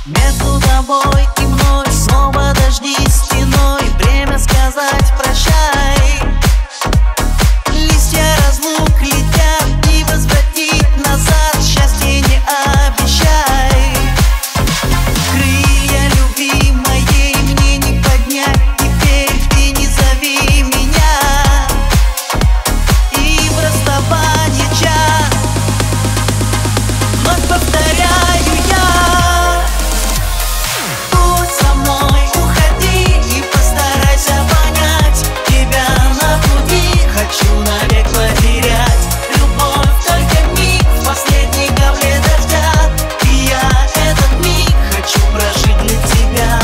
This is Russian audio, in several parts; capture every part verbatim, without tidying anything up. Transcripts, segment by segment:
Между тобой и мной снова дожди стеной. Время сказать прощай. Листья разлук летят, и возвратить назад счастье не обещай. Крылья любви моей мне не поднять, теперь ты не зови меня. И в расставании час вновь повторяю я: хочу навек потерять. Любовь только миг, в последней капле дождя. И я этот миг хочу прожить для тебя.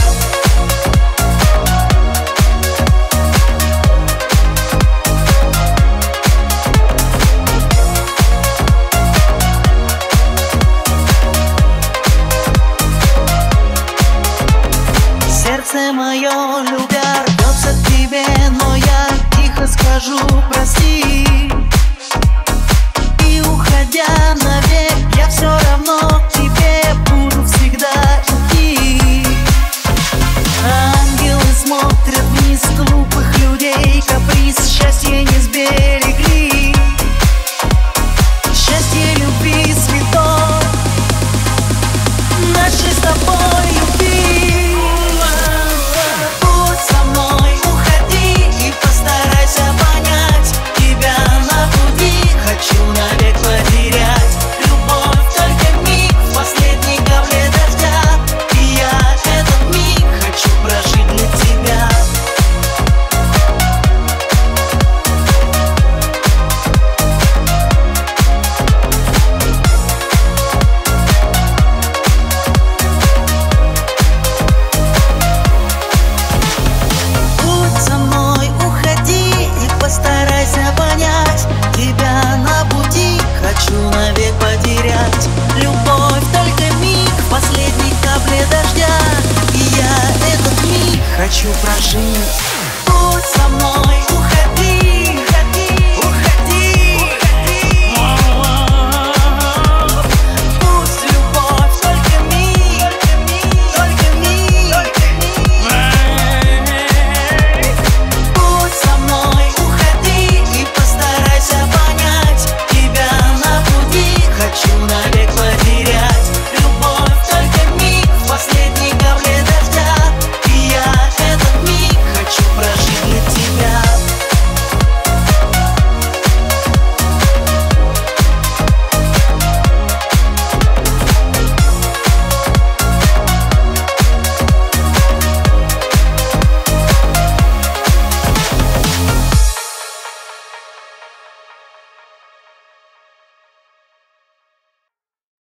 Сердце мое, любя, рвется к тебе, но я тихо скажу прости. И уходя навек, я все равно к тебе буду всегда идти. Ангелы смотрят вниз глупых людей, каприз счастья не сберегли. Счастье любви цветов нашей с тобой любви.